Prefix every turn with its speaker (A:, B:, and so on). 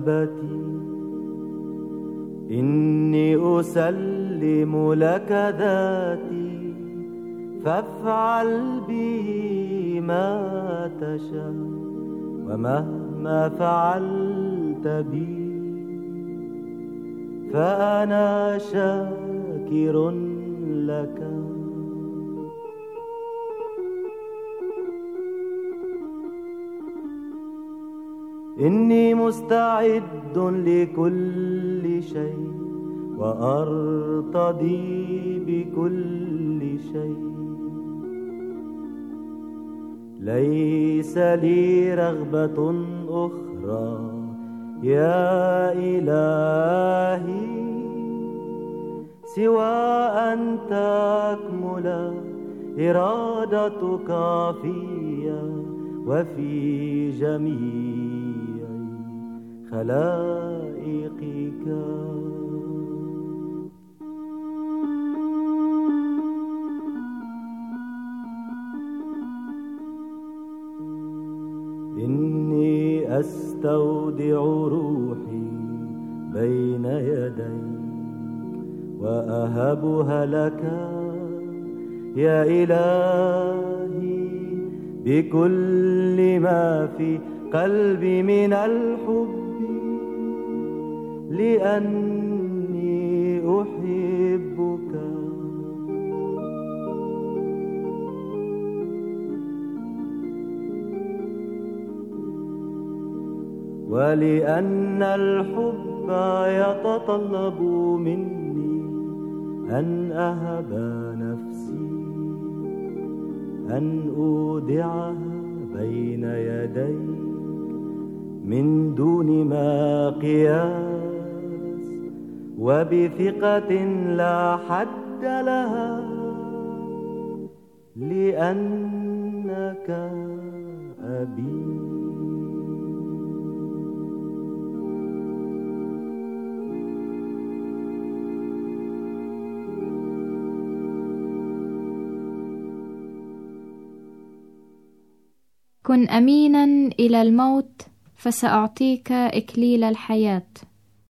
A: أبتي إني أسلم لك ذاتي، فافعل بي ما تشاء، ومهما فعلت بي فأنا شاكر لك. إني مستعد لكل شيء، وأرتضي بكل شيء. ليس لي رغبة أخرى يا إلهي سوى أن تكمل إرادتك فيا وفي جميع خلائقك. إني أستودع روحي بين يديك وأهبها لك يا إلهي بكل ما في قلبي من الحب، لأني أحبك. ولأن الحب يتطلب مني أن أهب نفسي، أن أودعها بين يديك من دون ما قياس، وبثقة لا حد لها، لأنك أبي.
B: كن أمينا إلى الموت، فسأعطيك إكليل الحياة.